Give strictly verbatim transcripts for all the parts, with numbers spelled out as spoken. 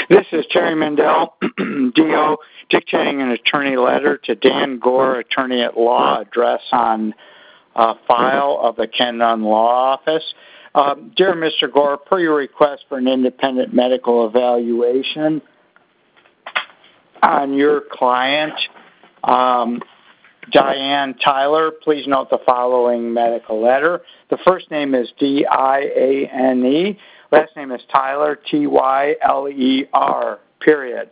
This is Terry Mendel, D O, dictating an attorney letter to Dan Gore, attorney at law, address on uh, file of the Ken Nunn Law Office. Um, dear Mister Gore, per your request for an independent medical evaluation on your client, um, Diane Tyler, please note the following medical letter. The first name is D I A N E. Last name is Tyler, T Y L E R, period.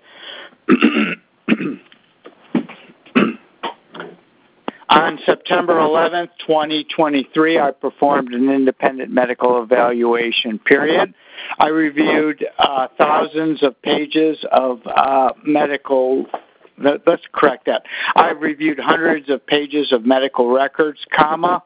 On September eleventh, twenty twenty-three, I performed an independent medical evaluation, period. I reviewed uh, thousands of pages of uh, medical, let's correct that. I reviewed hundreds of pages of medical records, comma,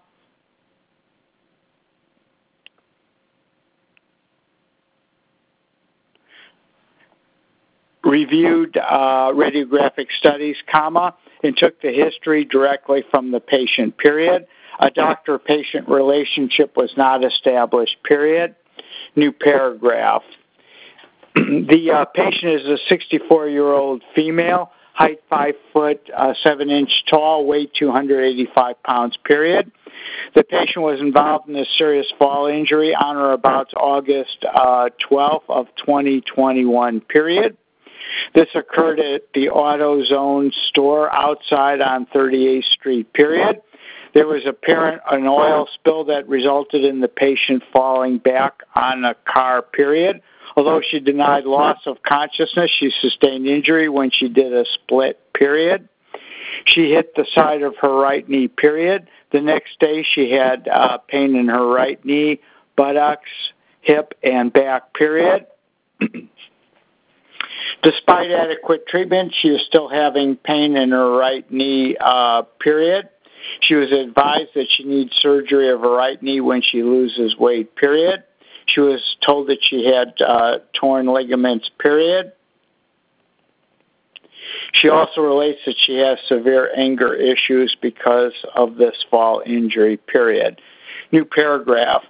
reviewed uh, radiographic studies, comma, and took the history directly from the patient, period. A doctor-patient relationship was not established, period. New paragraph. The uh, patient is a sixty-four-year-old female, height five foot, uh, seven inch tall, weight two hundred eighty-five pounds, period. The patient was involved in a serious fall injury on or about August uh, twelfth of twenty twenty-one, period. This occurred at the AutoZone store outside on thirty-eighth Street, period. There was apparent an oil spill that resulted in the patient falling back on a car, period. Although she denied loss of consciousness, she sustained injury when she did a split, period. She hit the side of her right knee, period. The next day she had uh, pain in her right knee, buttocks, hip, and back, period. Despite adequate treatment, she is still having pain in her right knee, uh, period. She was advised that she needs surgery of her right knee when she loses weight, period. She was told that she had uh, torn ligaments, period. She also relates that she has severe anger issues because of this fall injury, period. New paragraph.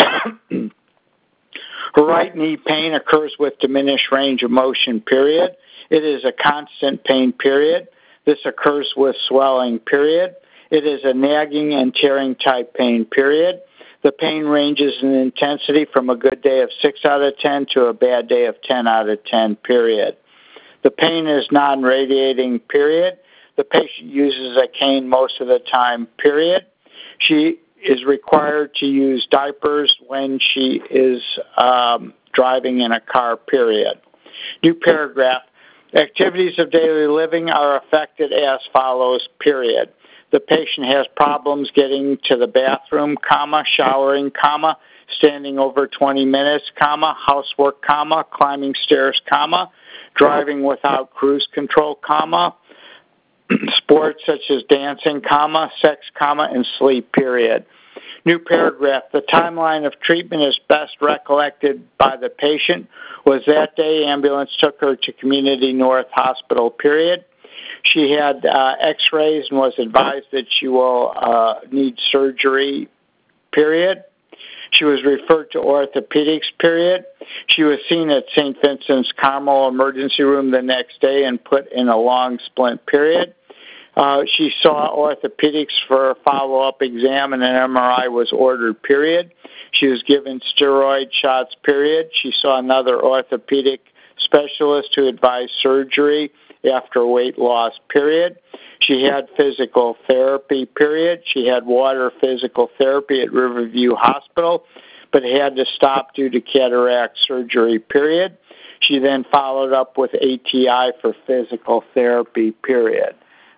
Her right knee pain occurs with diminished range of motion, period. It is a constant pain, period. This occurs with swelling, period. It is a nagging and tearing type pain, period. The pain ranges in intensity from a good day of six out of ten to a bad day of ten out of ten, period. The pain is non-radiating, period. The patient uses a cane most of the time, period. She is required to use diapers when she is um, driving in a car, period. New paragraph. Activities of daily living are affected as follows, period. The patient has problems getting to the bathroom, comma, showering, comma, standing over twenty minutes, comma, housework, comma, climbing stairs, comma, driving without cruise control, comma, sports such as dancing, comma, sex, comma, and sleep, period. New paragraph. The timeline of treatment is best recollected by the patient was that day ambulance took her to Community North Hospital, period. She had uh, x-rays and was advised that she will uh, need surgery, period. She was referred to orthopedics, period. She was seen at Saint Vincent's Carmel emergency room the next day and put in a long splint, period. Uh, she saw orthopedics for a follow-up exam and an M R I was ordered, period. She was given steroid shots, period. She saw another orthopedic specialist who advised surgery after weight loss, period. She had physical therapy, period. She had water physical therapy at Riverview Hospital, but had to stop due to cataract surgery, period. She then followed up with A T I for physical therapy, period.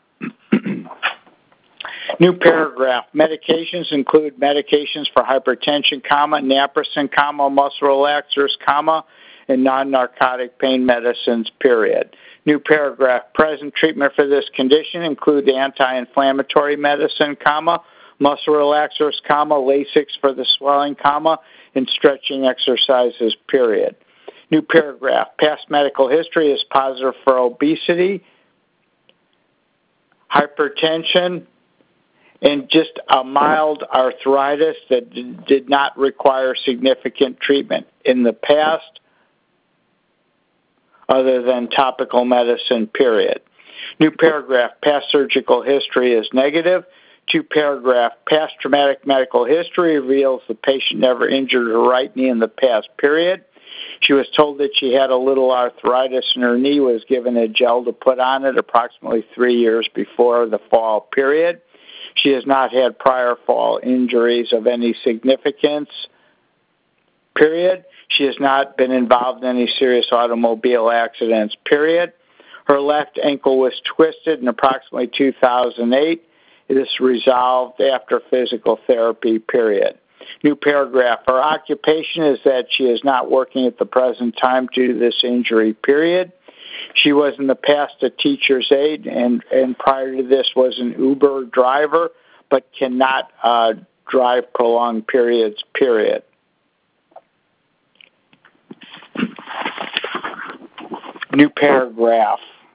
New paragraph. Medications include medications for hypertension, comma, naproxen, comma, muscle relaxers, comma, and non-narcotic pain medicines, period. New paragraph. Present treatment for this condition include anti-inflammatory medicine, comma, muscle relaxers, comma, Lasix for the swelling, comma, and stretching exercises, period. New paragraph. Past medical history is positive for obesity, hypertension, and just a mild arthritis that d- did not require significant treatment. In the past, other than topical medicine, period. New paragraph, past surgical history is negative. Two paragraph, past traumatic medical history reveals the patient never injured her right knee in the past, period. She was told that she had a little arthritis in her knee, was given a gel to put on it approximately three years before the fall, period. She has not had prior fall injuries of any significance, period. She has not been involved in any serious automobile accidents, period. Her left ankle was twisted in approximately two thousand eight. It is resolved after physical therapy, period. New paragraph. Her occupation is that she is not working at the present time due to this injury, period. She was in the past a teacher's aide, and, and prior to this was an Uber driver, but cannot uh, drive prolonged periods, period. New paragraph.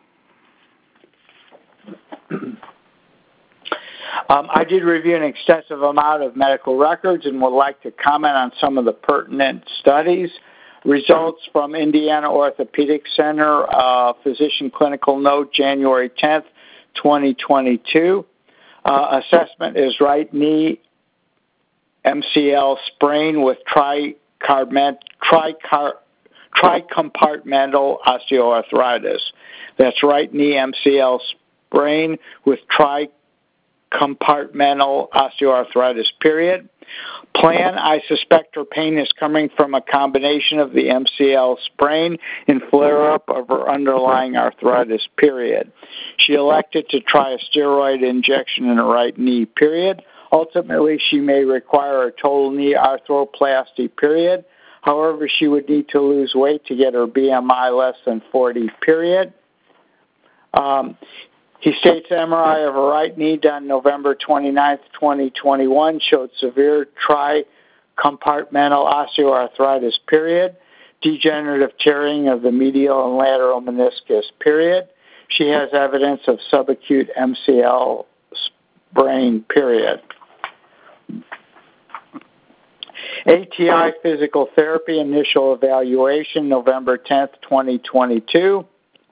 Um, I did review an extensive amount of medical records and would like to comment on some of the pertinent studies. Results from Indiana Orthopedic Center, uh, Physician Clinical Note, January tenth, twenty twenty-two. Uh, assessment is right knee M C L sprain with tricompartmental osteoarthritis. That's right knee M C L sprain with tricompartmental compartmental osteoarthritis, period. Plan, I suspect her pain is coming from a combination of the M C L sprain and flare-up of her underlying arthritis, period. She elected to try a steroid injection in her right knee, period. Ultimately, she may require a total knee arthroplasty, period. However, she would need to lose weight to get her B M I less than forty, period. Um, He states M R I of her right knee done November twenty-ninth, twenty twenty-one showed severe tricompartmental osteoarthritis, period. Degenerative tearing of the medial and lateral meniscus, period. She has evidence of subacute M C L sprain, period. A T I physical therapy initial evaluation November tenth, twenty twenty-two.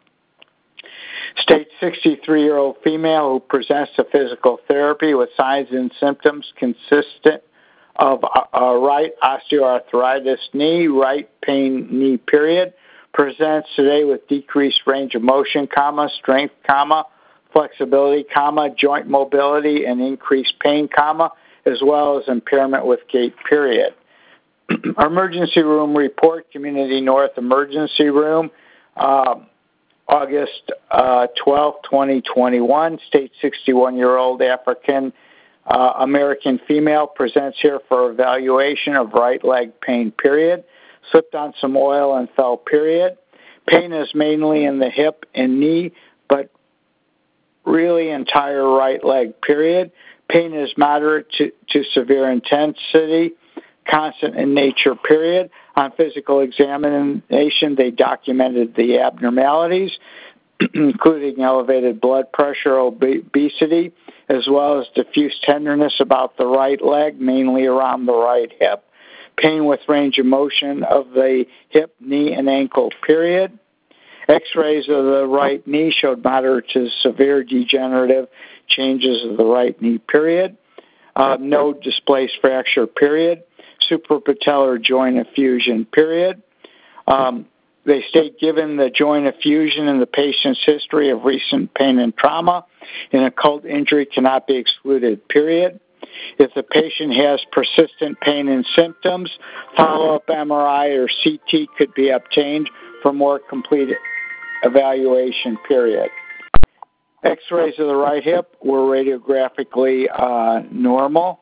State sixty-three-year-old female who presents to physical therapy with signs and symptoms consistent of a, a right osteoarthritis knee, right pain knee, period. Presents today with decreased range of motion, comma, strength, comma, flexibility, comma, joint mobility, and increased pain, comma, as well as impairment with gait, period. Emergency room report, Community North Emergency Room, um, August uh, twelfth, twenty twenty-one, state sixty-one-year-old African uh, American female presents here for evaluation of right leg pain, period. Slipped on some oil and fell, period. Pain is mainly in the hip and knee, but really entire right leg, period. Pain is moderate to, to severe intensity, constant in nature, period. On physical examination, they documented the abnormalities, including elevated blood pressure, obesity, as well as diffuse tenderness about the right leg, mainly around the right hip. Pain with range of motion of the hip, knee, and ankle, period. X-rays of the right knee showed moderate to severe degenerative changes of the right knee, period. Uh, no displaced fracture, period. Suprapatellar joint effusion, period. Um, they state, given the joint effusion and the patient's history of recent pain and trauma, an occult injury cannot be excluded, period. If the patient has persistent pain and symptoms, follow-up M R I or C T could be obtained for more complete evaluation, period. X-rays of the right hip were radiographically uh, normal.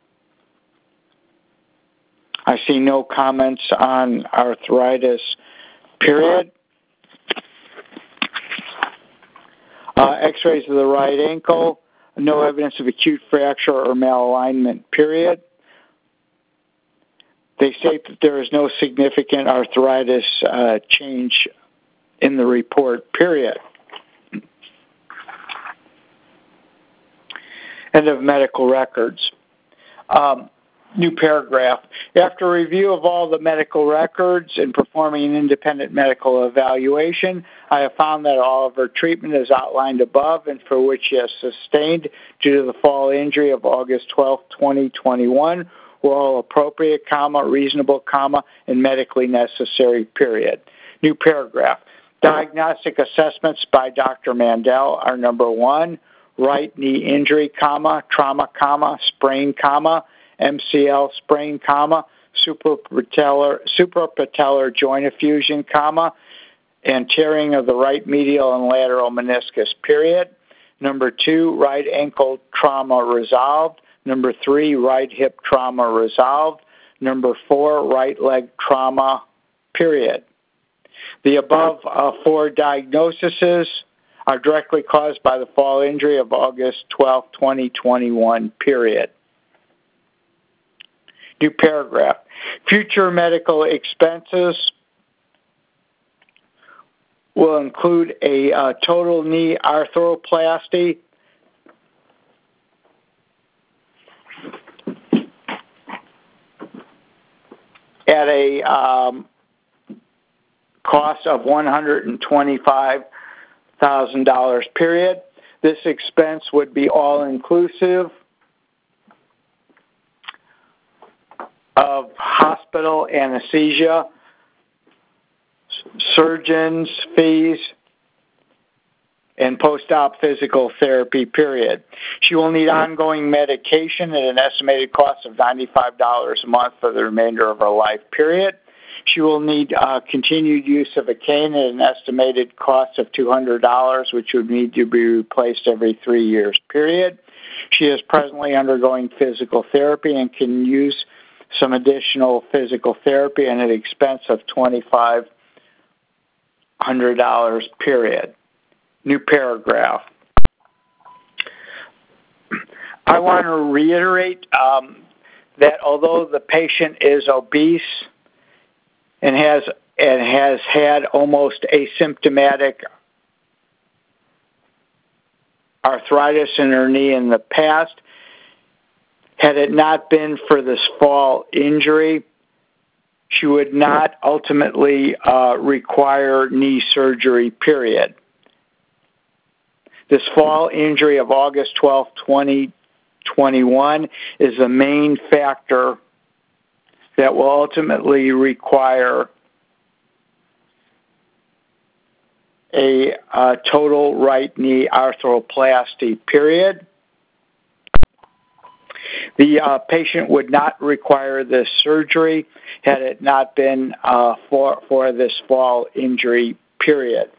I see no comments on arthritis, period. Uh, X-rays of the right ankle, no evidence of acute fracture or malalignment, period. They state that there is no significant arthritis uh, change in the report, period. End of medical records. Um, New paragraph. After review of all the medical records and performing an independent medical evaluation, I have found that all of her treatment is outlined above and for which she has sustained due to the fall injury of August twelfth, twenty twenty-one were all appropriate, comma, reasonable, comma, and medically necessary, period. New paragraph. Diagnostic assessments by Doctor Mandel are number one, right knee injury, comma, trauma, comma, sprain, comma, M C L sprain, comma, suprapatellar, suprapatellar joint effusion, comma, and tearing of the right medial and lateral meniscus, period. Number two, right ankle trauma resolved. Number three, right hip trauma resolved. Number four, right leg trauma, period. The above uh, four diagnoses are directly caused by the fall injury of August twelfth, twenty twenty-one, period. New paragraph. Future medical expenses will include a uh, total knee arthroplasty, at a um, cost of one hundred twenty-five thousand dollars, period. This expense would be all-inclusive of hospital anesthesia, surgeons' fees, and post-op physical therapy, period. She will need ongoing medication at an estimated cost of ninety-five dollars a month for the remainder of her life, period. She will need uh, continued use of a cane at an estimated cost of two hundred dollars, which would need to be replaced every three years, period. She is presently undergoing physical therapy and can use some additional physical therapy at an expense of twenty-five hundred dollars, period. New paragraph. I want to reiterate um, that although the patient is obese and has and has had almost asymptomatic arthritis in her knee in the past, had it not been for this fall injury, she would not ultimately uh, require knee surgery, period. This fall injury of August twelfth, twenty twenty-one is the main factor that will ultimately require a uh, total right knee arthroplasty, period. The uh, patient would not require this surgery had it not been uh, for, for this fall injury, period.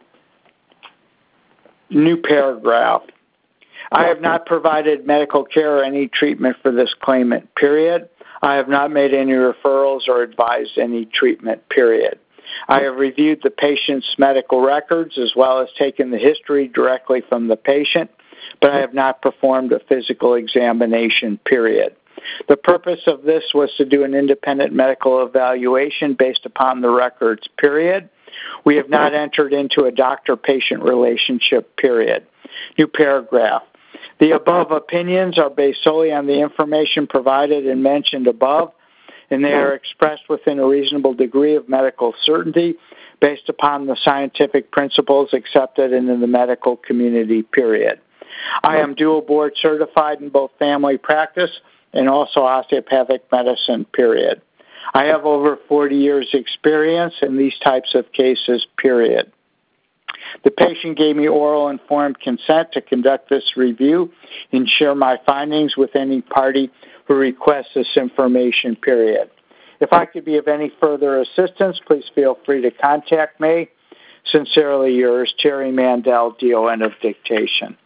New paragraph. I have not provided medical care or any treatment for this claimant, period. I have not made any referrals or advised any treatment, period. I have reviewed the patient's medical records as well as taken the history directly from the patient, but I have not performed a physical examination, period. The purpose of this was to do an independent medical evaluation based upon the records, period. We have not entered into a doctor-patient relationship, period. New paragraph. The above opinions are based solely on the information provided and mentioned above, and they are expressed within a reasonable degree of medical certainty based upon the scientific principles accepted in the medical community, period. I am dual board certified in both family practice and also osteopathic medicine, period. I have over forty years experience in these types of cases, period. The patient gave me oral informed consent to conduct this review and share my findings with any party who requests this information, period. If I could be of any further assistance, please feel free to contact me. Sincerely yours, Terry Mandel, D O N of dictation.